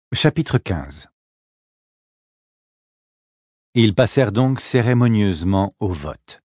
Chapitre 15. Ils passèrent donc cérémonieusement au vote.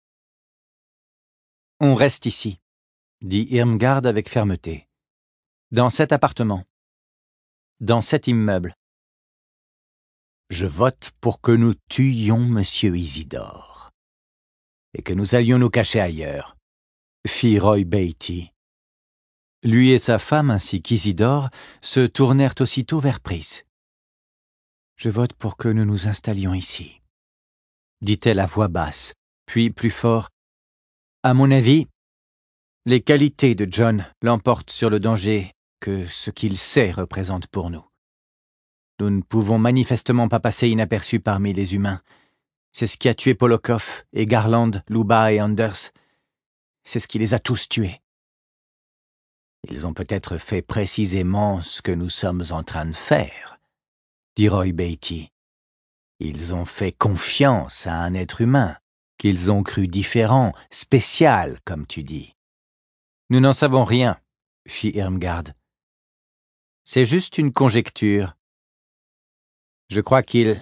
« On reste ici, » dit Irmgard avec fermeté. « Dans cet appartement. Dans cet immeuble. »« Je vote pour que nous tuions Monsieur Isidore. Et que nous allions nous cacher ailleurs, » fit Roy Beatty. Lui et sa femme, ainsi qu'Isidore, se tournèrent aussitôt vers Pris. « Je vote pour que nous nous installions ici, » dit-elle à voix basse, puis plus fort. « À mon avis, les qualités de John l'emportent sur le danger que ce qu'il sait représente pour nous. Nous ne pouvons manifestement pas passer inaperçus parmi les humains. C'est ce qui a tué Polokoff et Garland, Luba et Anders. C'est ce qui les a tous tués. Ils ont peut-être fait précisément ce que nous sommes en train de faire, dit Roy Beatty. Ils ont fait confiance à un être humain, qu'ils ont cru différent, spécial, comme tu dis. Nous n'en savons rien, fit Irmgard. C'est juste une conjecture. Je crois qu'ils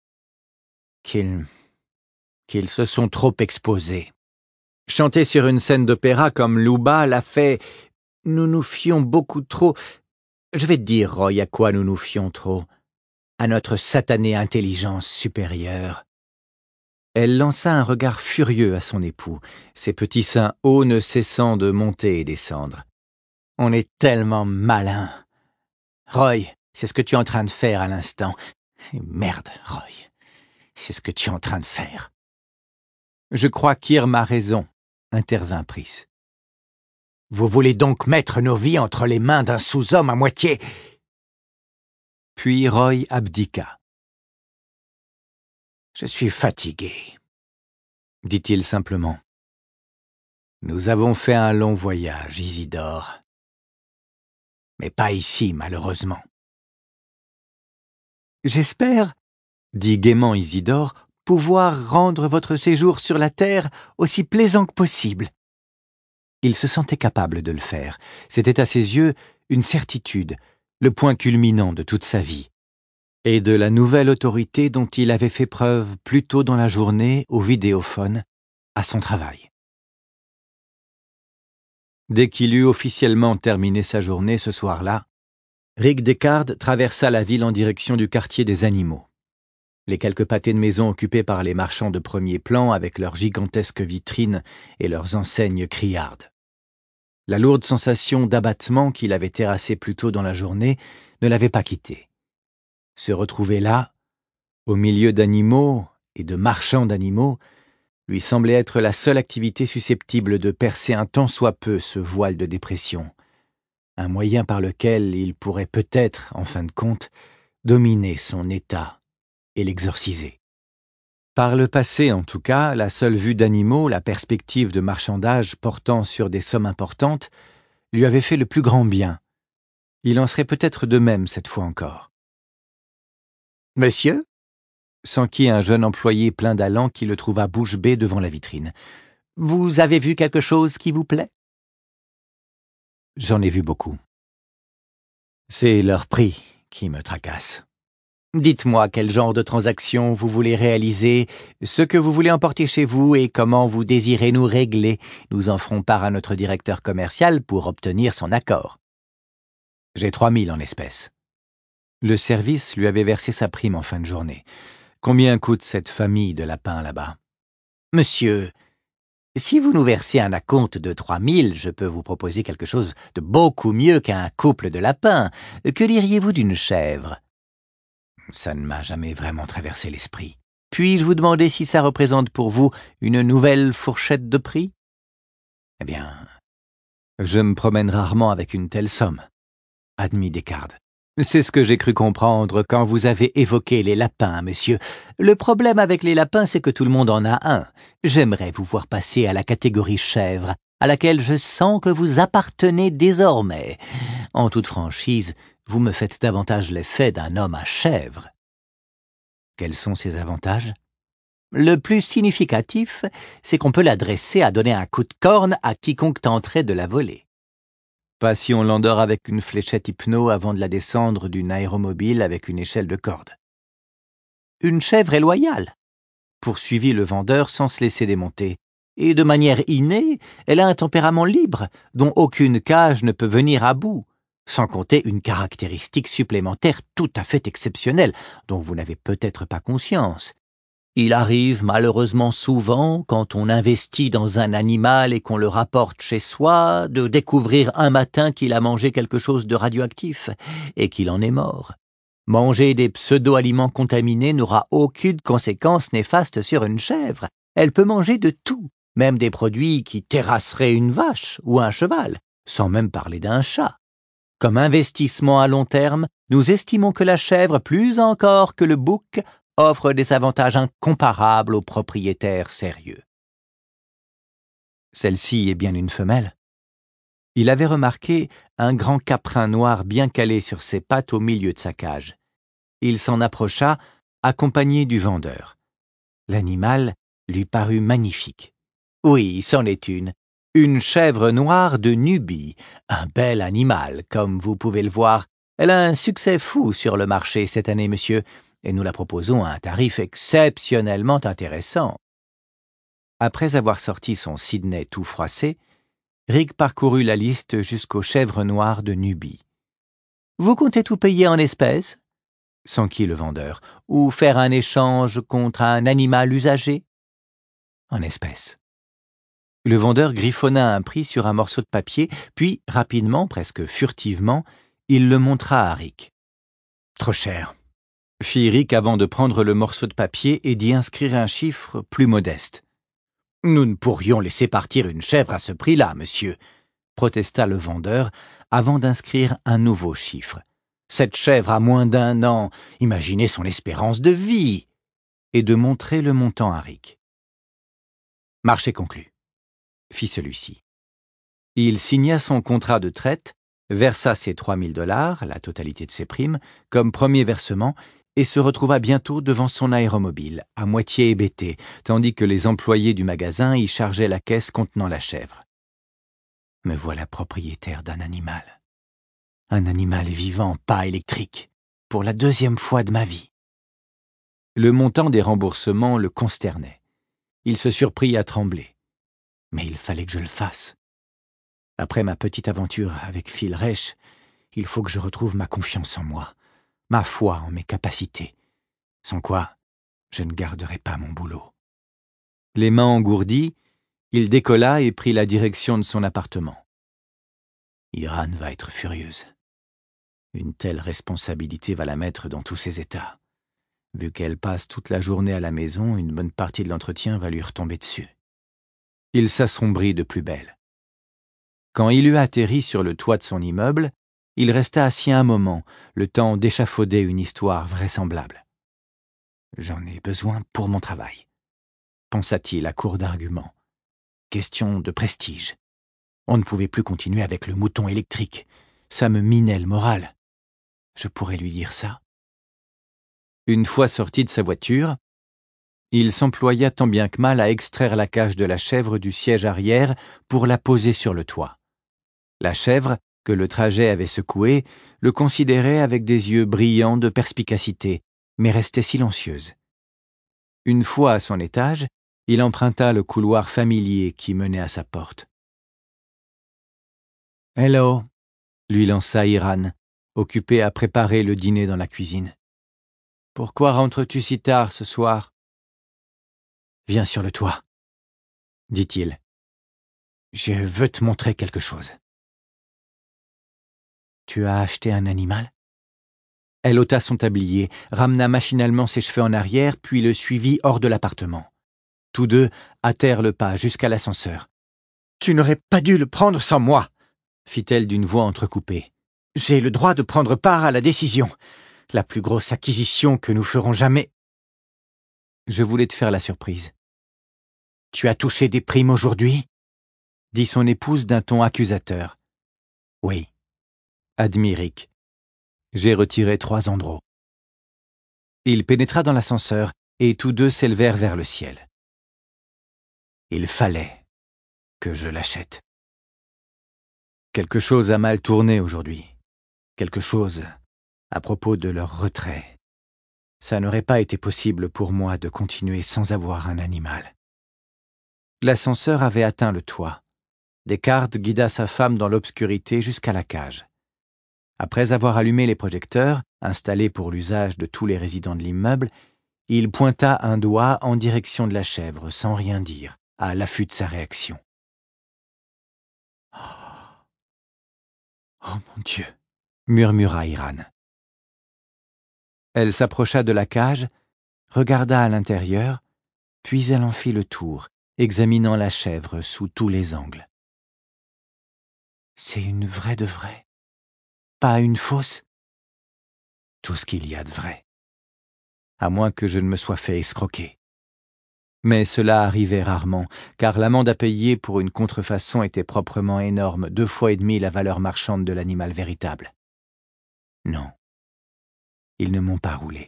se sont trop exposés. Chanter sur une scène d'opéra comme Luba l'a fait. Nous nous fions beaucoup trop. Je vais te dire, Roy, à quoi nous nous fions trop. À notre satanée intelligence supérieure. Elle lança un regard furieux à son époux, ses petits seins hauts ne cessant de monter et descendre. On est tellement malin. Roy, c'est ce que tu es en train de faire à l'instant. Merde, Roy, c'est ce que tu es en train de faire. Je crois qu'Irm a raison, intervint Pris. Vous voulez donc mettre nos vies entre les mains d'un sous-homme à moitié... Puis Roy abdiqua. Je suis fatigué, dit-il simplement. Nous avons fait un long voyage, Isidore. Mais pas ici, malheureusement. J'espère, dit gaiement Isidore, pouvoir rendre votre séjour sur la terre aussi plaisant que possible. Il se sentait capable de le faire. C'était à ses yeux une certitude, le point culminant de toute sa vie, et de la nouvelle autorité dont il avait fait preuve plus tôt dans la journée au vidéophone, à son travail. Dès qu'il eut officiellement terminé sa journée ce soir-là, Rick Deckard traversa la ville en direction du quartier des animaux. Les quelques pâtés de maison occupés par les marchands de premier plan avec leurs gigantesques vitrines et leurs enseignes criardes. La lourde sensation d'abattement qu'il avait terrassée plus tôt dans la journée ne l'avait pas quitté. Se retrouver là, au milieu d'animaux et de marchands d'animaux, lui semblait être la seule activité susceptible de percer un tant soit peu ce voile de dépression, un moyen par lequel il pourrait peut-être, en fin de compte, dominer son état et l'exorciser. Par le passé, en tout cas, la seule vue d'animaux, la perspective de marchandage portant sur des sommes importantes, lui avait fait le plus grand bien. Il en serait peut-être de même cette fois encore. « Monsieur ?» s'enquit un jeune employé plein d'allant qui le trouva bouche bée devant la vitrine. « Vous avez vu quelque chose qui vous plaît ?»« J'en ai vu beaucoup. C'est leur prix qui me tracasse. Dites-moi quel genre de transaction vous voulez réaliser, ce que vous voulez emporter chez vous et comment vous désirez nous régler. Nous en ferons part à notre directeur commercial pour obtenir son accord. J'ai 3000 en espèces. » Le service lui avait versé sa prime en fin de journée. Combien coûte cette famille de lapins là-bas ? Monsieur, si vous nous versez un acompte de 3000, je peux vous proposer quelque chose de beaucoup mieux qu'un couple de lapins. Que diriez-vous d'une chèvre ? Ça ne m'a jamais vraiment traversé l'esprit. Puis-je vous demander si ça représente pour vous une nouvelle fourchette de prix ? Eh bien, je me promène rarement avec une telle somme, admit Deckard. C'est ce que j'ai cru comprendre quand vous avez évoqué les lapins, monsieur. Le problème avec les lapins, c'est que tout le monde en a un. J'aimerais vous voir passer à la catégorie chèvre, à laquelle je sens que vous appartenez désormais. En toute franchise, vous me faites davantage l'effet d'un homme à chèvre. Quels sont ces avantages ? Le plus significatif, c'est qu'on peut l'adresser à donner un coup de corne à quiconque tenterait de la voler. Pas si on l'endort avec une fléchette hypno avant de la descendre d'une aéromobile avec une échelle de corde. Une chèvre est loyale, poursuivit le vendeur sans se laisser démonter. Et de manière innée, elle a un tempérament libre, dont aucune cage ne peut venir à bout, sans compter une caractéristique supplémentaire tout à fait exceptionnelle, dont vous n'avez peut-être pas conscience. Il arrive malheureusement souvent, quand on investit dans un animal et qu'on le rapporte chez soi, de découvrir un matin qu'il a mangé quelque chose de radioactif et qu'il en est mort. Manger des pseudo-aliments contaminés n'aura aucune conséquence néfaste sur une chèvre. Elle peut manger de tout, même des produits qui terrasseraient une vache ou un cheval, sans même parler d'un chat. Comme investissement à long terme, nous estimons que la chèvre, plus encore que le bouc, offre des avantages incomparables aux propriétaires sérieux. Celle-ci est bien une femelle. Il avait remarqué un grand caprin noir bien calé sur ses pattes au milieu de sa cage. Il s'en approcha, accompagné du vendeur. L'animal lui parut magnifique. Oui, c'en est une chèvre noire de Nubie, un bel animal, comme vous pouvez le voir. Elle a un succès fou sur le marché cette année, monsieur, et nous la proposons à un tarif exceptionnellement intéressant. Après avoir sorti son Sydney tout froissé, Rick parcourut la liste jusqu'aux chèvres noires de Nubie. « Vous comptez tout payer en espèces ?» s'enquit le vendeur, « ou faire un échange contre un animal usagé ?»« En espèces. » Le vendeur griffonna un prix sur un morceau de papier, puis, rapidement, presque furtivement, il le montra à Rick. « Trop cher », fit Rick avant de prendre le morceau de papier et d'y inscrire un chiffre plus modeste. « Nous ne pourrions laisser partir une chèvre à ce prix-là, monsieur, » protesta le vendeur, avant d'inscrire un nouveau chiffre. « Cette chèvre a moins d'1 an, imaginez son espérance de vie !» et de montrer le montant à Rick. « Marché conclu », fit celui-ci. Il signa son contrat de traite, versa ses $3000, la totalité de ses primes, comme premier versement, et se retrouva bientôt devant son aéromobile, à moitié hébété, tandis que les employés du magasin y chargeaient la caisse contenant la chèvre. Me voilà propriétaire d'un animal. Un animal vivant, pas électrique, pour la 2e fois de ma vie. Le montant des remboursements le consternait. Il se surprit à trembler. Mais il fallait que je le fasse. Après ma petite aventure avec Phil Reich, il faut que je retrouve ma confiance en moi, ma foi en mes capacités, sans quoi je ne garderai pas mon boulot. Les mains engourdies, il décolla et prit la direction de son appartement. Iran va être furieuse. Une telle responsabilité va la mettre dans tous ses états. Vu qu'elle passe toute la journée à la maison, une bonne partie de l'entretien va lui retomber dessus. Il s'assombrit de plus belle. Quand il eut atterri sur le toit de son immeuble, il resta assis un moment, le temps d'échafauder une histoire vraisemblable. « J'en ai besoin pour mon travail », pensa-t-il à court d'arguments. Question de prestige. On ne pouvait plus continuer avec le mouton électrique. Ça me minait le moral. Je pourrais lui dire ça. Une fois sorti de sa voiture, il s'employa tant bien que mal à extraire la cage de la chèvre du siège arrière pour la poser sur le toit. La chèvre, que le trajet avait secouée, le considérait avec des yeux brillants de perspicacité, mais restait silencieuse. Une fois à son étage, il emprunta le couloir familier qui menait à sa porte. « Hello », lui lança Iran, occupé à préparer le dîner dans la cuisine. « Pourquoi rentres-tu si tard ce soir ?»« Viens sur le toit, » dit-il. « Je veux te montrer quelque chose. » « Tu as acheté un animal ?» Elle ôta son tablier, ramena machinalement ses cheveux en arrière, puis le suivit hors de l'appartement. Tous deux hâtèrent le pas jusqu'à l'ascenseur. « Tu n'aurais pas dû le prendre sans moi !» fit-elle d'une voix entrecoupée. « J'ai le droit de prendre part à la décision. La plus grosse acquisition que nous ferons jamais. » « Je voulais te faire la surprise. »« Tu as touché des primes aujourd'hui ?» dit son épouse d'un ton accusateur. « Oui, » admit Rick. « J'ai retiré 3 andros. » Il pénétra dans l'ascenseur et tous deux s'élevèrent vers le ciel. « Il fallait que je l'achète. » Quelque chose a mal tourné aujourd'hui. Quelque chose à propos de leur retrait. Ça n'aurait pas été possible pour moi de continuer sans avoir un animal. L'ascenseur avait atteint le toit. Descartes guida sa femme dans l'obscurité jusqu'à la cage. Après avoir allumé les projecteurs, installés pour l'usage de tous les résidents de l'immeuble, il pointa un doigt en direction de la chèvre sans rien dire, à l'affût de sa réaction. Oh mon Dieu, murmura Iran. Elle s'approcha de la cage, regarda à l'intérieur, puis elle en fit le tour, examinant la chèvre sous tous les angles. C'est une vraie de vraie, pas une fausse. Tout ce qu'il y a de vrai. À moins que je ne me sois fait escroquer. Mais cela arrivait rarement, car l'amende à payer pour une contrefaçon était proprement énorme, 2,5 fois la valeur marchande de l'animal véritable. Non, ils ne m'ont pas roulé.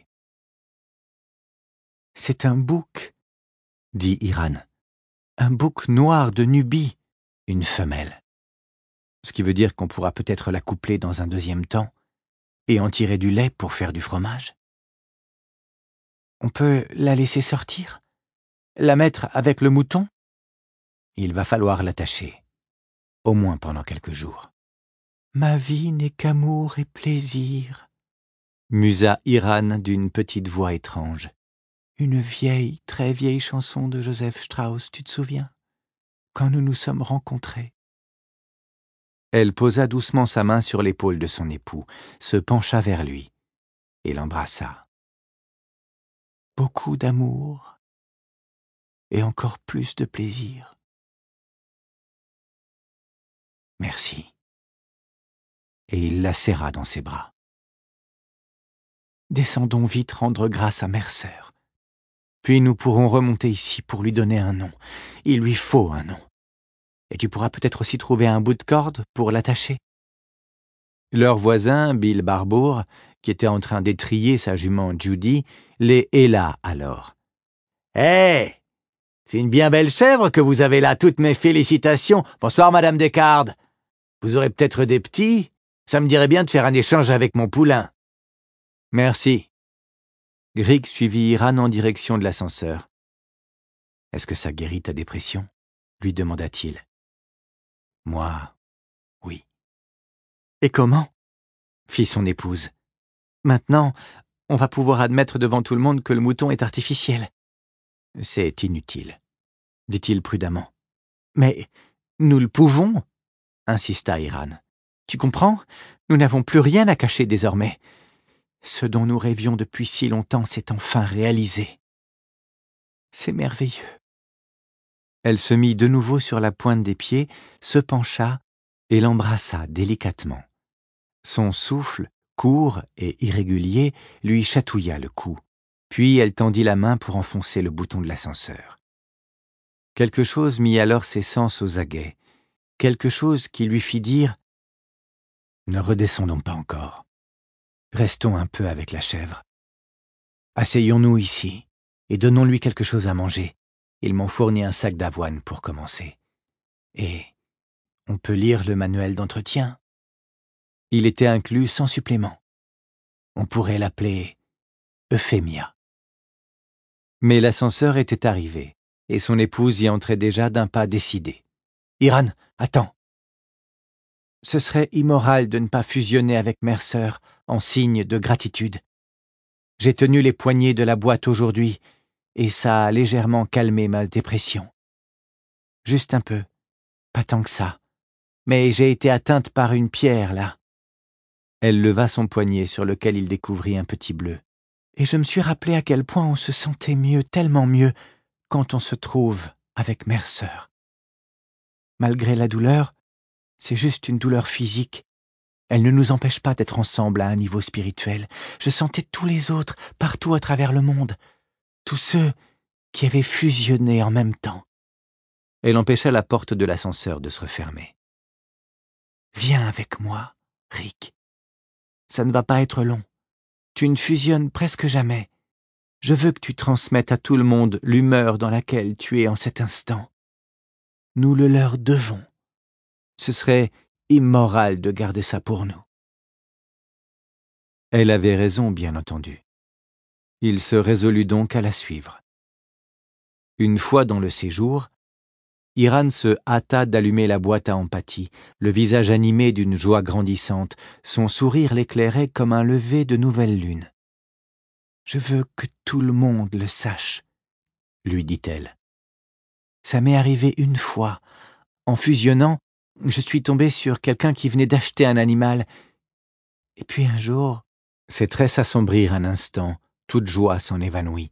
C'est un bouc, dit Iran. Un bouc noir de Nubie, une femelle. Ce qui veut dire qu'on pourra peut-être la coupler dans un deuxième temps et en tirer du lait pour faire du fromage. On peut la laisser sortir? La mettre avec le mouton? Il va falloir l'attacher, au moins pendant quelques jours. Ma vie n'est qu'amour et plaisir, musa Iran d'une petite voix étrange. Une vieille, très vieille chanson de Joseph Strauss, tu te souviens? Quand nous nous sommes rencontrés. Elle posa doucement sa main sur l'épaule de son époux, se pencha vers lui et l'embrassa. Beaucoup d'amour et encore plus de plaisir. Merci. Et il la serra dans ses bras. Descendons vite rendre grâce à Mercer. Puis nous pourrons remonter ici pour lui donner un nom. Il lui faut un nom. Et tu pourras peut-être aussi trouver un bout de corde pour l'attacher. Leur voisin, Bill Barbour, qui était en train d'étriller sa jument Judy, les héla alors. « Hé, c'est une bien belle chèvre que vous avez là, toutes mes félicitations. Bonsoir, Madame Descartes. Vous aurez peut-être des petits? Ça me dirait bien de faire un échange avec mon poulain. » Merci. Grigg suivit Iran en direction de l'ascenseur. « Est-ce que ça guérit ta dépression ?» lui demanda-t-il. « Moi, oui. »« Et comment ?» fit son épouse. « Maintenant, on va pouvoir admettre devant tout le monde que le mouton est artificiel. »« C'est inutile, » dit-il prudemment. « Mais nous le pouvons, » insista Iran. « Tu comprends? Nous n'avons plus rien à cacher désormais. Ce dont nous rêvions depuis si longtemps s'est enfin réalisé. C'est merveilleux. » Elle se mit de nouveau sur la pointe des pieds, se pencha et l'embrassa délicatement. Son souffle, court et irrégulier, lui chatouilla le cou. Puis elle tendit la main pour enfoncer le bouton de l'ascenseur. Quelque chose mit alors ses sens aux aguets, quelque chose qui lui fit dire « Ne redescendons pas encore. Restons un peu avec la chèvre. Asseyons-nous ici et donnons-lui quelque chose à manger. Il m'en fournit un sac d'avoine pour commencer. Et on peut lire le manuel d'entretien. Il était inclus sans supplément. On pourrait l'appeler Euphémia. » Mais l'ascenseur était arrivé, et son épouse y entrait déjà d'un pas décidé. « Iran, attends. Ce serait immoral de ne pas fusionner avec Mercer en signe de gratitude. J'ai tenu les poignées de la boîte aujourd'hui, et ça a légèrement calmé ma dépression. Juste un peu, pas tant que ça. Mais j'ai été atteinte par une pierre, là. » Elle leva son poignet sur lequel il découvrit un petit bleu. Et je me suis rappelé à quel point on se sentait mieux, tellement mieux, quand on se trouve avec Mercer. Malgré la douleur, c'est juste une douleur physique. Elle ne nous empêche pas d'être ensemble à un niveau spirituel. Je sentais tous les autres, partout à travers le monde. Tous ceux qui avaient fusionné en même temps. Elle empêcha la porte de l'ascenseur de se refermer. « Viens avec moi, Rick. Ça ne va pas être long. Tu ne fusionnes presque jamais. Je veux que tu transmettes à tout le monde l'humeur dans laquelle tu es en cet instant. Nous le leur devons. Ce serait immoral de garder ça pour nous. » Elle avait raison, bien entendu. Il se résolut donc à la suivre. Une fois dans le séjour, Iran se hâta d'allumer la boîte à empathie, le visage animé d'une joie grandissante, son sourire l'éclairait comme un lever de nouvelle lune. « Je veux que tout le monde le sache, » lui dit-elle. « Ça m'est arrivé une fois. En fusionnant, je suis tombée sur quelqu'un qui venait d'acheter un animal. Et puis un jour, » ses traits s'assombrirent un instant, toute joie s'en évanouit.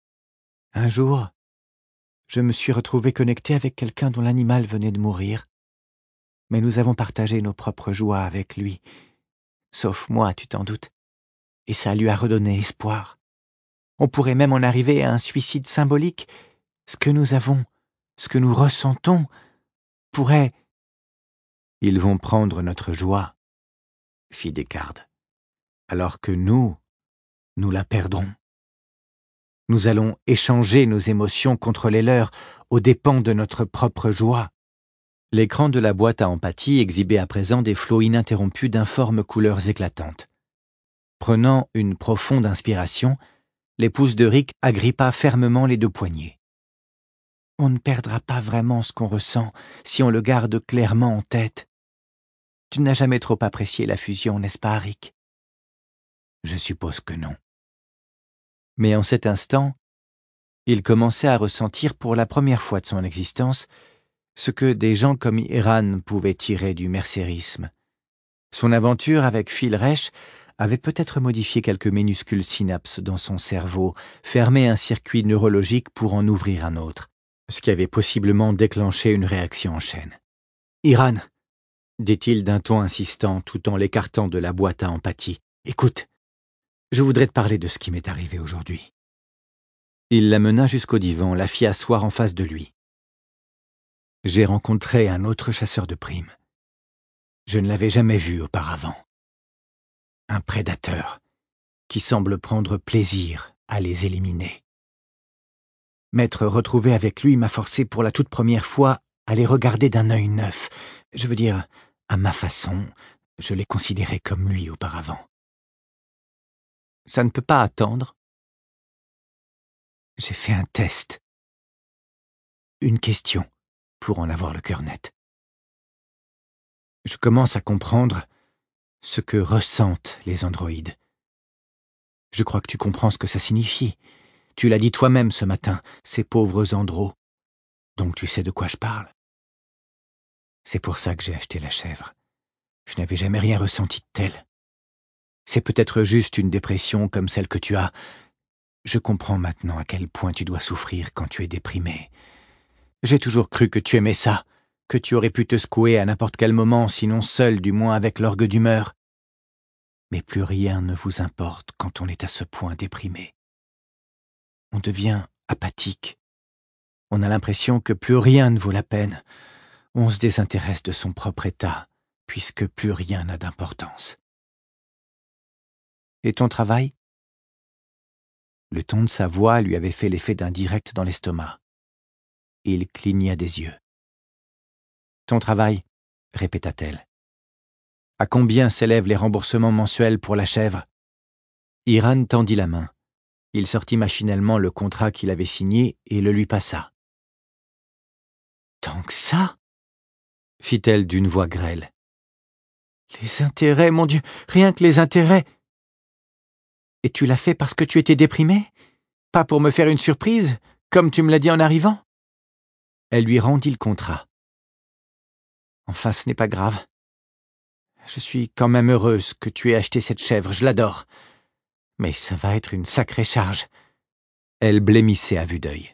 « Un jour, je me suis retrouvée connectée avec quelqu'un dont l'animal venait de mourir. Mais nous avons partagé nos propres joies avec lui. Sauf moi, tu t'en doutes. Et ça lui a redonné espoir. On pourrait même en arriver à un suicide symbolique. Ce que nous avons, ce que nous ressentons, pourrait... » « Ils vont prendre notre joie, » fit Descartes, « alors que nous la perdrons. Nous allons échanger nos émotions contre les leurs, aux dépens de notre propre joie. » L'écran de la boîte à empathie exhibait à présent des flots ininterrompus d'informes couleurs éclatantes. Prenant une profonde inspiration, l'épouse de Rick agrippa fermement les deux poignets. « On ne perdra pas vraiment ce qu'on ressent si on le garde clairement en tête. Tu n'as jamais trop apprécié la fusion, n'est-ce pas, Rick ? » « Je suppose que non. » Mais en cet instant, il commençait à ressentir pour la première fois de son existence ce que des gens comme Iran pouvaient tirer du mercérisme. Son aventure avec Phil Resch avait peut-être modifié quelques minuscules synapses dans son cerveau, fermé un circuit neurologique pour en ouvrir un autre, ce qui avait possiblement déclenché une réaction en chaîne. « Iran !» dit-il d'un ton insistant tout en l'écartant de la boîte à empathie. « Écoute, je voudrais te parler de ce qui m'est arrivé aujourd'hui. » Il la mena jusqu'au divan, la fit asseoir en face de lui. « J'ai rencontré un autre chasseur de primes. Je ne l'avais jamais vu auparavant. Un prédateur qui semble prendre plaisir à les éliminer. M'être retrouvé avec lui m'a forcé pour la toute première fois à les regarder d'un œil neuf. Je veux dire, à ma façon, je les considérais comme lui auparavant. Ça ne peut pas attendre. J'ai fait un test. Une question, pour en avoir le cœur net. Je commence à comprendre ce que ressentent les androïdes. Je crois que tu comprends ce que ça signifie. Tu l'as dit toi-même ce matin, ces pauvres andros. Donc tu sais de quoi je parle. C'est pour ça que j'ai acheté la chèvre. Je n'avais jamais rien ressenti de tel. C'est peut-être juste une dépression comme celle que tu as. Je comprends maintenant à quel point tu dois souffrir quand tu es déprimé. J'ai toujours cru que tu aimais ça, que tu aurais pu te secouer à n'importe quel moment, sinon seul, du moins avec l'orgue d'humeur. Mais plus rien ne vous importe quand on est à ce point déprimé. On devient apathique. On a l'impression que plus rien ne vaut la peine. On se désintéresse de son propre état, puisque plus rien n'a d'importance. Et ton travail ? Le ton de sa voix lui avait fait l'effet d'un direct dans l'estomac. Il cligna des yeux. Ton travail ? Répéta-t-elle. À combien s'élèvent les remboursements mensuels pour la chèvre ? Iran tendit la main. Il sortit machinalement le contrat qu'il avait signé et le lui passa. Tant que ça ? Fit-elle d'une voix grêle. Les intérêts, mon Dieu, rien que les intérêts. Et tu l'as fait parce que tu étais déprimé ? Pas pour me faire une surprise, comme tu me l'as dit en arrivant ? Elle lui rendit le contrat. Enfin, ce n'est pas grave. Je suis quand même heureuse que tu aies acheté cette chèvre, je l'adore. Mais ça va être une sacrée charge. Elle blêmissait à vue d'œil.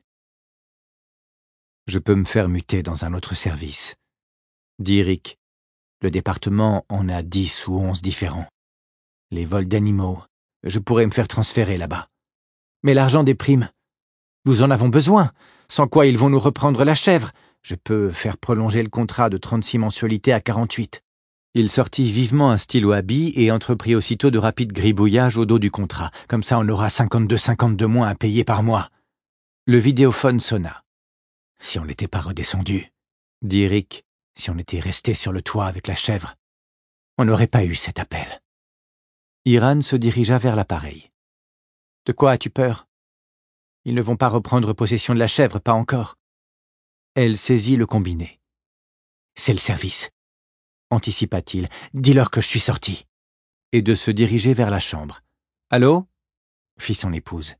Je peux me faire muter dans un autre service, dit Rick. Le département en a 10 ou 11 différents. Les vols d'animaux, je pourrais me faire transférer là-bas. Mais l'argent des primes, nous en avons besoin, sans quoi ils vont nous reprendre la chèvre. Je peux faire prolonger le contrat de 36 mensualités à 48. Il sortit vivement un stylo à billes et entreprit aussitôt de rapides gribouillages au dos du contrat. Comme ça, on aura 52,50 de moins à payer par mois. Le vidéophone sonna. Si on n'était pas redescendu, dit Rick, Si on était resté sur le toit avec la chèvre, on n'aurait pas eu cet appel. Iran se dirigea vers l'appareil. « De quoi as-tu peur ? Ils ne vont pas reprendre possession de la chèvre, pas encore. » Elle saisit le combiné. « C'est le service, » anticipa-t-il. « Dis-leur que je suis sorti. » Et de se diriger vers la chambre. « Allô ?» fit son épouse.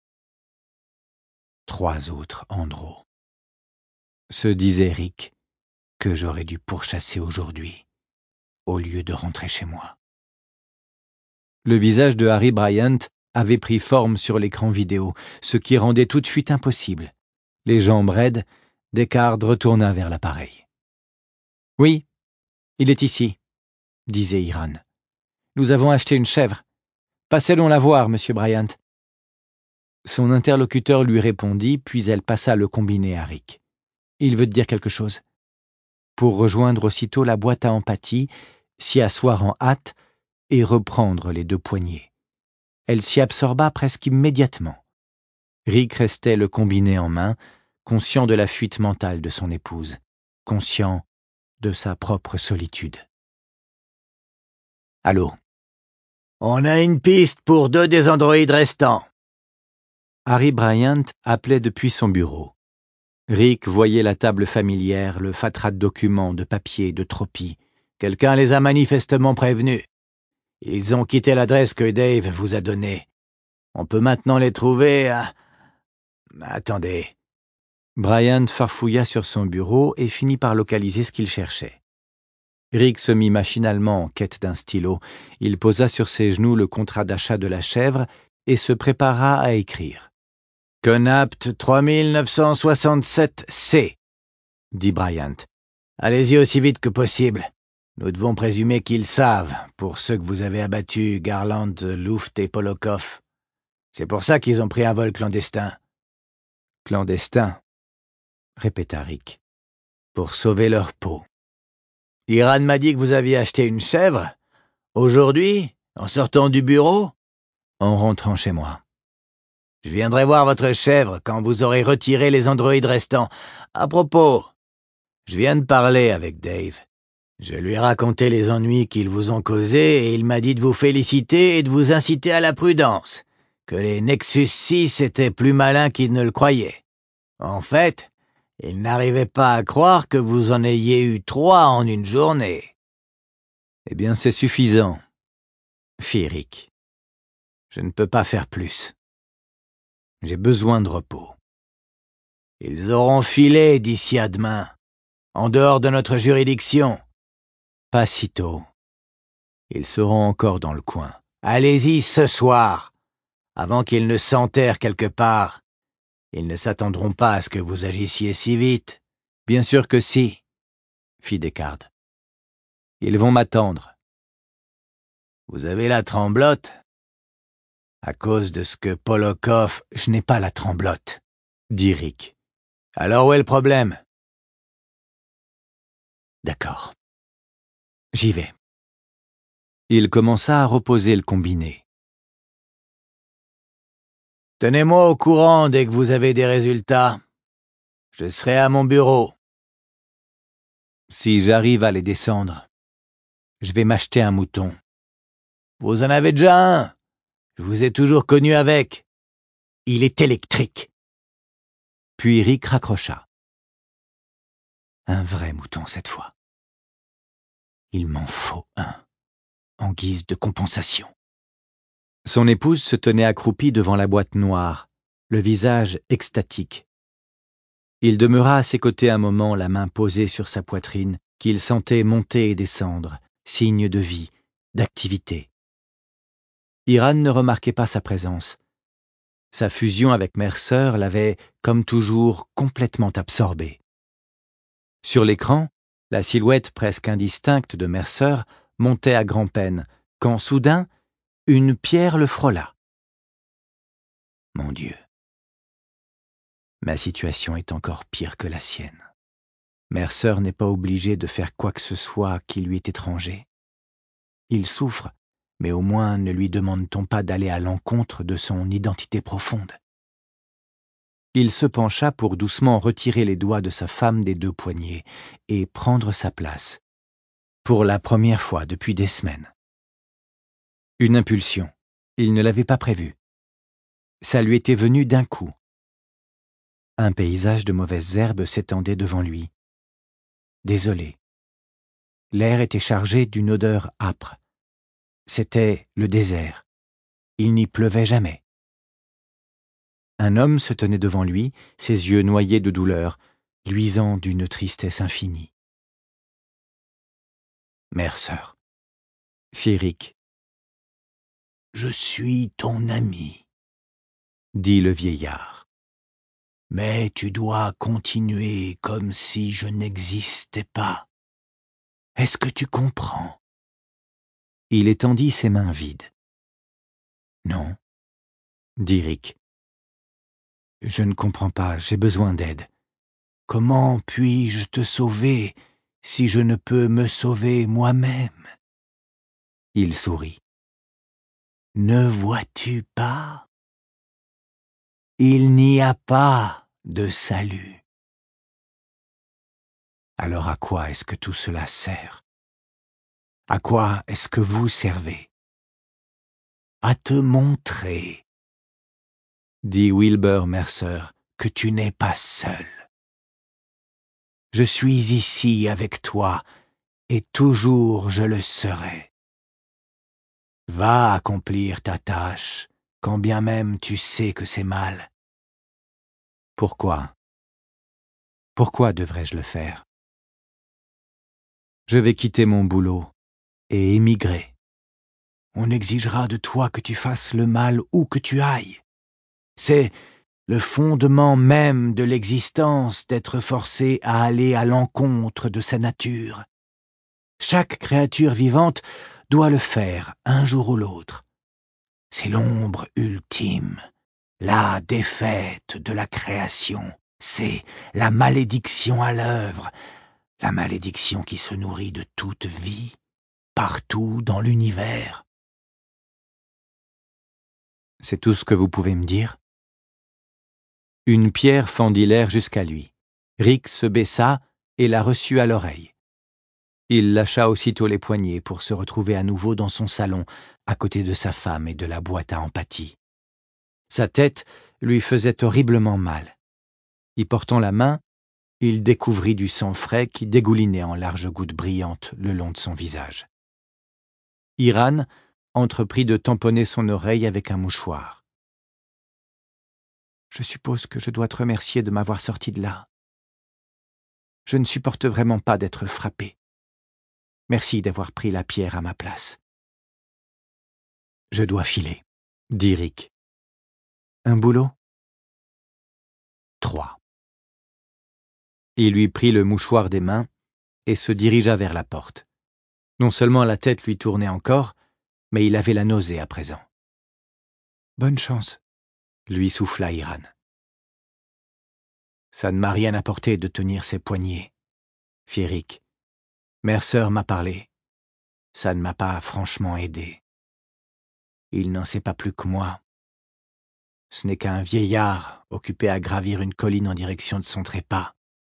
3 autres Andro. Se disait Rick que j'aurais dû pourchasser aujourd'hui, au lieu de rentrer chez moi. Le visage de Harry Bryant avait pris forme sur l'écran vidéo, ce qui rendait toute fuite impossible. Les jambes raides, Descartes retourna vers l'appareil. « Oui, il est ici, » disait Iran. « Nous avons acheté une chèvre. Passez-nous la voir, monsieur Bryant. » Son interlocuteur lui répondit, puis elle passa le combiné à Rick. « Il veut te dire quelque chose. » Pour rejoindre aussitôt la boîte à empathie, s'y asseoir en hâte et reprendre les 2 poignées. Elle s'y absorba presque immédiatement. Rick restait le combiné en main, conscient de la fuite mentale de son épouse, conscient de sa propre solitude. « Allô ? On a une piste pour 2 des androïdes restants. » Harry Bryant appelait depuis son bureau. Rick voyait la table familière, le fatras de documents, de papiers, de tropies. Quelqu'un les a manifestement prévenus. Ils ont quitté l'adresse que Dave vous a donnée. On peut maintenant les trouver à... Attendez. Bryant farfouilla sur son bureau et finit par localiser ce qu'il cherchait. Rick se mit machinalement en quête d'un stylo. Il posa sur ses genoux le contrat d'achat de la chèvre et se prépara à écrire. « Connapt 3967C, » dit Bryant. « Allez-y aussi vite que possible. Nous devons présumer qu'ils savent, pour ceux que vous avez abattus, Garland, Luft et Polokov. C'est pour ça qu'ils ont pris un vol clandestin. »« Clandestin, » répéta Rick. « Pour sauver leur peau. Iran m'a dit que vous aviez acheté une chèvre. Aujourd'hui, en sortant du bureau, en rentrant chez moi. Je viendrai voir votre chèvre quand vous aurez retiré les androïdes restants. À propos, je viens de parler avec Dave. Je lui ai raconté les ennuis qu'ils vous ont causés et il m'a dit de vous féliciter et de vous inciter à la prudence, que les Nexus 6 étaient plus malins qu'il ne le croyait. En fait, il n'arrivait pas à croire que vous en ayez eu 3 en une journée. »« Eh bien, c'est suffisant, » fit Rick. « Je ne peux pas faire plus. J'ai besoin de repos. » « Ils auront filé d'ici à demain, en dehors de notre juridiction. »« Pas si tôt. Ils seront encore dans le coin. »« Allez-y ce soir, avant qu'ils ne s'enterrent quelque part. Ils ne s'attendront pas à ce que vous agissiez si vite. »« Bien sûr que si, » fit Descartes. « Ils vont m'attendre. »« Vous avez la tremblote ? À cause de ce que Polokov... »« Je n'ai pas la tremblote, » dit Rick. « Alors où est le problème ? » ?»« D'accord. J'y vais. » Il commença à reposer le combiné. « Tenez-moi au courant dès que vous avez des résultats. Je serai à mon bureau. » « Si j'arrive à les descendre, je vais m'acheter un mouton. »« Vous en avez déjà un. Je vous ai toujours connu avec. Il est électrique. » Puis Rick raccrocha. Un vrai mouton cette fois. Il m'en faut un, en guise de compensation. Son épouse se tenait accroupie devant la boîte noire, le visage extatique. Il demeura à ses côtés un moment, la main posée sur sa poitrine, qu'il sentait monter et descendre, signe de vie, d'activité. Iran ne remarquait pas sa présence. Sa fusion avec Mercer l'avait, comme toujours, complètement absorbé. Sur l'écran, la silhouette presque indistincte de Mercer montait à grand-peine, quand soudain, une pierre le frôla. Mon Dieu. Ma situation est encore pire que la sienne. Mercer n'est pas obligé de faire quoi que ce soit qui lui est étranger. Il souffre, mais au moins ne lui demande-t-on pas d'aller à l'encontre de son identité profonde. Il se pencha pour doucement retirer les doigts de sa femme des 2 poignets et prendre sa place, pour la première fois depuis des semaines. Une impulsion, il ne l'avait pas prévue. Ça lui était venu d'un coup. Un paysage de mauvaises herbes s'étendait devant lui. Désolé. L'air était chargé d'une odeur âpre. C'était le désert. Il n'y pleuvait jamais. Un homme se tenait devant lui, ses yeux noyés de douleur, luisant d'une tristesse infinie. « Mercer, fit Rick. « Je suis ton ami, dit le vieillard. Mais tu dois continuer comme si je n'existais pas. Est-ce que tu comprends? Il étendit ses mains vides. Non, dit Rick. Je ne comprends pas, j'ai besoin d'aide. Comment puis-je te sauver si je ne peux me sauver moi-même? Il sourit. Ne vois-tu pas? Il n'y a pas de salut. Alors à quoi est-ce que tout cela sert? À quoi est-ce que vous servez? À te montrer, dit Wilbur Mercer, que tu n'es pas seul. Je suis ici avec toi, et toujours je le serai. Va accomplir ta tâche, quand bien même tu sais que c'est mal. Pourquoi? Pourquoi devrais-je le faire? Je vais quitter mon boulot et émigrer. On exigera de toi que tu fasses le mal où que tu ailles. C'est le fondement même de l'existence d'être forcé à aller à l'encontre de sa nature. Chaque créature vivante doit le faire un jour ou l'autre. C'est l'ombre ultime, la défaite de la création. C'est la malédiction à l'œuvre, la malédiction qui se nourrit de toute vie, partout dans l'univers. C'est tout ce que vous pouvez me dire? Une pierre fendit l'air jusqu'à lui. Rick se baissa et la reçut à l'oreille. Il lâcha aussitôt les poignets pour se retrouver à nouveau dans son salon, à côté de sa femme et de la boîte à empathie. Sa tête lui faisait horriblement mal. Y portant la main, il découvrit du sang frais qui dégoulinait en larges gouttes brillantes le long de son visage. Iran entreprit de tamponner son oreille avec un mouchoir. « Je suppose que je dois te remercier de m'avoir sorti de là. Je ne supporte vraiment pas d'être frappé. Merci d'avoir pris la pierre à ma place. »« Je dois filer, » dit Rick. « Un boulot ?»« 3. » Il lui prit le mouchoir des mains et se dirigea vers la porte. Non seulement la tête lui tournait encore, mais il avait la nausée à présent. « Bonne chance, » lui souffla Iran. « Ça ne m'a rien apporté de tenir ses poignets, » fit Rick. « Mercer m'a parlé. Ça ne m'a pas franchement aidé. Il n'en sait pas plus que moi. Ce n'est qu'un vieillard occupé à gravir une colline en direction de son trépas.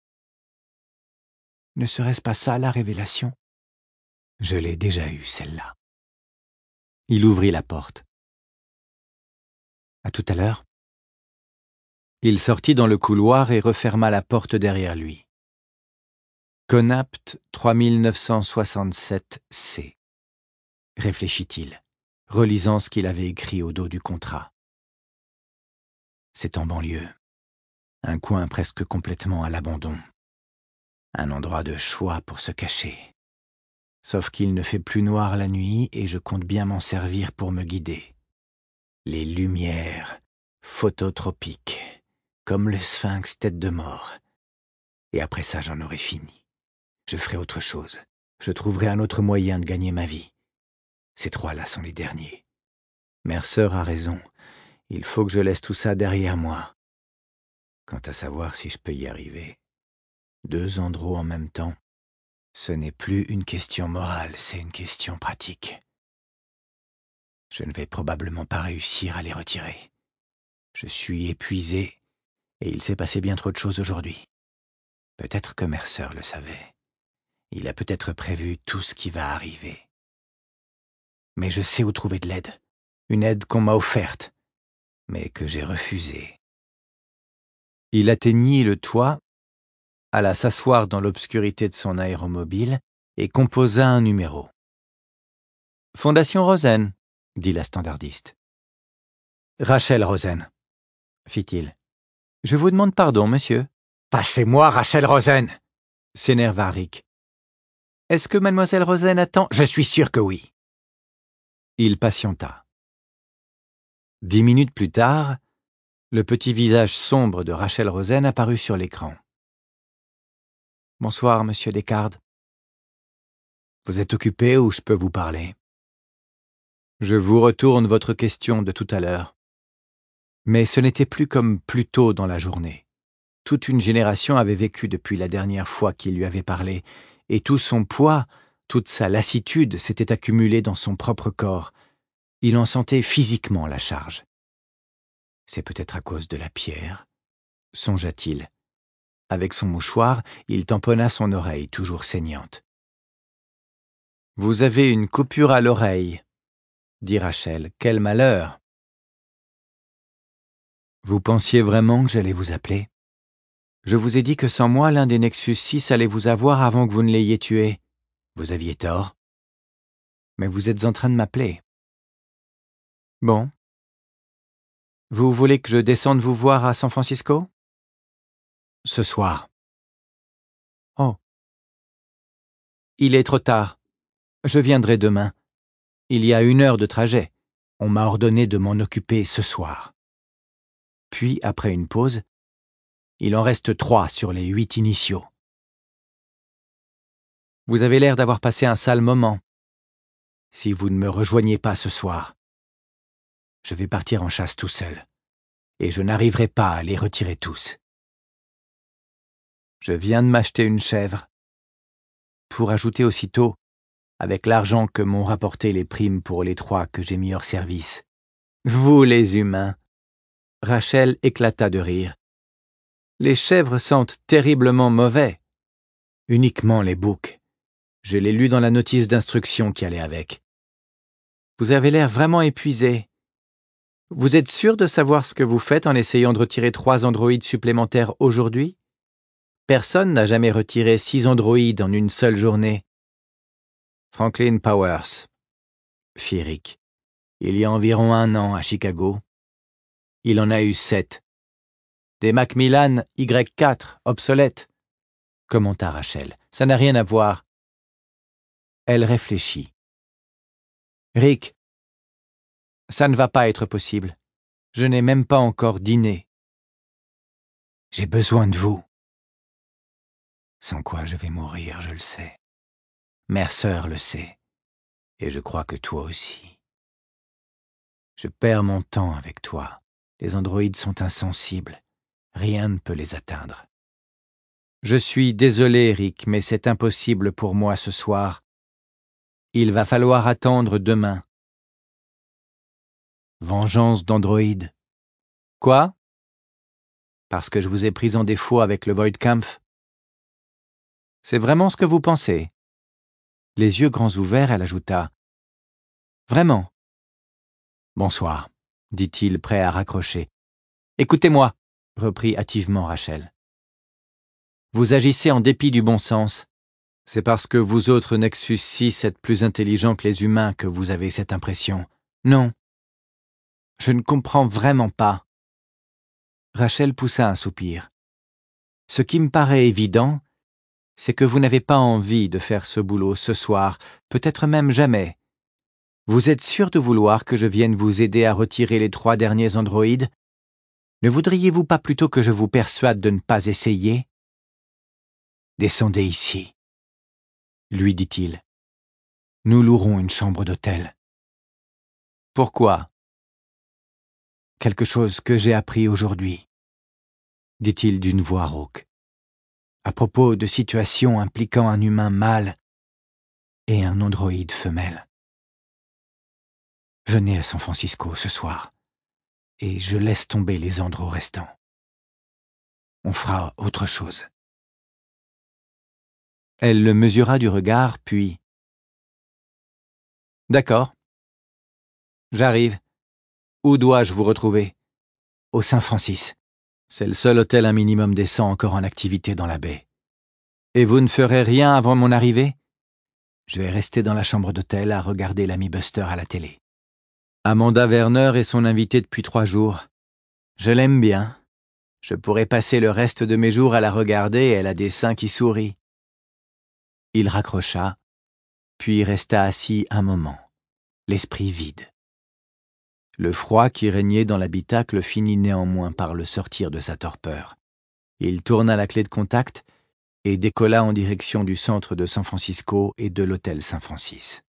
Ne serait-ce pas ça la révélation? Je l'ai déjà eue, celle-là. Il ouvrit la porte. À tout à l'heure. Il sortit dans le couloir et referma la porte derrière lui. Connapt 3967 C. Réfléchit-il, relisant ce qu'il avait écrit au dos du contrat. C'est en banlieue, un coin presque complètement à l'abandon, un endroit de choix pour se cacher. Sauf qu'il ne fait plus noir la nuit et je compte bien m'en servir pour me guider. Les lumières, phototropiques, comme le sphinx tête de mort. Et après ça, j'en aurai fini. Je ferai autre chose. Je trouverai un autre moyen de gagner ma vie. Ces 3-là sont les derniers. Mercer a raison. Il faut que je laisse tout ça derrière moi. Quant à savoir si je peux y arriver, 2 endroits en même temps, ce n'est plus une question morale, c'est une question pratique. Je ne vais probablement pas réussir à les retirer. Je suis épuisé Et il s'est passé bien trop de choses aujourd'hui. Peut-être que Mercer le savait. Il a peut-être prévu tout ce qui va arriver. Mais je sais où trouver de l'aide. Une aide qu'on m'a offerte, mais que j'ai refusée. Il atteignit le toit, alla s'asseoir dans l'obscurité de son aéromobile et composa un numéro. « Fondation Rosen », dit la standardiste. « Rachel Rosen », fit-il. « Je vous demande pardon, monsieur. »« Passez-moi Rachel Rosen !» s'énerva Rick. « Est-ce que mademoiselle Rosen attend ?»« Je suis sûr que oui. » Il patienta. 10 minutes plus tard, le petit visage sombre de Rachel Rosen apparut sur l'écran. « Bonsoir, monsieur Descartes. »« Vous êtes occupé ou je peux vous parler ?»« Je vous retourne votre question de tout à l'heure. » Mais ce n'était plus comme plus tôt dans la journée. Toute une génération avait vécu depuis la dernière fois qu'il lui avait parlé, et tout son poids, toute sa lassitude s'était accumulée dans son propre corps. Il en sentait physiquement la charge. C'est peut-être à cause de la pierre, songea-t-il. Avec son mouchoir, il tamponna son oreille, toujours saignante. « Vous avez une coupure à l'oreille, » dit Rachel. « Quel malheur !»« Vous pensiez vraiment que j'allais vous appeler ? Je vous ai dit que sans moi, l'un des Nexus 6 allait vous avoir avant que vous ne l'ayez tué. Vous aviez tort. Mais vous êtes en train de m'appeler. Bon. Vous voulez que je descende vous voir à San Francisco ? Ce soir. Oh. Il est trop tard. Je viendrai demain. Il y a 1 heure de trajet. On m'a ordonné de m'en occuper ce soir. Puis, après une pause, il en reste 3 sur les 8 initiaux. Vous avez l'air d'avoir passé un sale moment. Si vous ne me rejoignez pas ce soir, je vais partir en chasse tout seul, et je n'arriverai pas à les retirer tous. Je viens de m'acheter une chèvre, pour ajouter aussitôt, avec l'argent que m'ont rapporté les primes pour les 3 que j'ai mis hors service. Vous les humains ! Rachel éclata de rire. Les chèvres sentent terriblement mauvais. Uniquement les boucs. Je l'ai lu dans la notice d'instruction qui allait avec. Vous avez l'air vraiment épuisé. Vous êtes sûr de savoir ce que vous faites en essayant de retirer 3 androïdes supplémentaires aujourd'hui ? Personne n'a jamais retiré 6 androïdes en une seule journée. Franklin Powers, fit Rick. Il y a environ 1 an à Chicago. Il en a eu 7. Des Macmillan Y4, obsolètes, commenta Rachel. Ça n'a rien à voir. Elle réfléchit. Rick, ça ne va pas être possible. Je n'ai même pas encore dîné. J'ai besoin de vous. Sans quoi je vais mourir, je le sais. Mercer le sait. Et je crois que toi aussi. Je perds mon temps avec toi. Les androïdes sont insensibles. Rien ne peut les atteindre. Je suis désolé, Rick, mais c'est impossible pour moi ce soir. Il va falloir attendre demain. Vengeance d'androïdes. Quoi ? Parce que je vous ai pris en défaut avec le Voidkampf ? C'est vraiment ce que vous pensez ? Les yeux grands ouverts, elle ajouta. Vraiment ? Bonsoir, dit-il, prêt à raccrocher. Écoutez-moi, reprit hâtivement Rachel. Vous agissez en dépit du bon sens. C'est parce que vous autres Nexus 6 êtes plus intelligents que les humains que vous avez cette impression. Non. Je ne comprends vraiment pas. Rachel poussa un soupir. Ce qui me paraît évident, c'est que vous n'avez pas envie de faire ce boulot ce soir, peut-être même jamais. Vous êtes sûr de vouloir que je vienne vous aider à retirer les 3 derniers androïdes ? Ne voudriez-vous pas plutôt que je vous persuade de ne pas essayer ? Descendez ici, lui dit-il. Nous louerons une chambre d'hôtel. Pourquoi ? Quelque chose que j'ai appris aujourd'hui, dit-il d'une voix rauque, à propos de situations impliquant un humain mâle et un androïde femelle. Venez à San Francisco ce soir, et je laisse tomber les andros restants. On fera autre chose. » Elle le mesura du regard, puis... « D'accord. J'arrive. Où dois-je vous retrouver ? » ?»« Au Saint-Francis. C'est le seul hôtel un minimum décent encore en activité dans la baie. »« Et vous ne ferez rien avant mon arrivée ? » ?»« Je vais rester dans la chambre d'hôtel à regarder l'ami Buster à la télé. Amanda Werner est son invitée depuis 3 jours. Je l'aime bien. Je pourrais passer le reste de mes jours à la regarder et elle a des seins qui sourient. » Il raccrocha, puis resta assis un moment, l'esprit vide. Le froid qui régnait dans l'habitacle finit néanmoins par le sortir de sa torpeur. Il tourna la clé de contact et décolla en direction du centre de San Francisco et de l'hôtel Saint-Francis.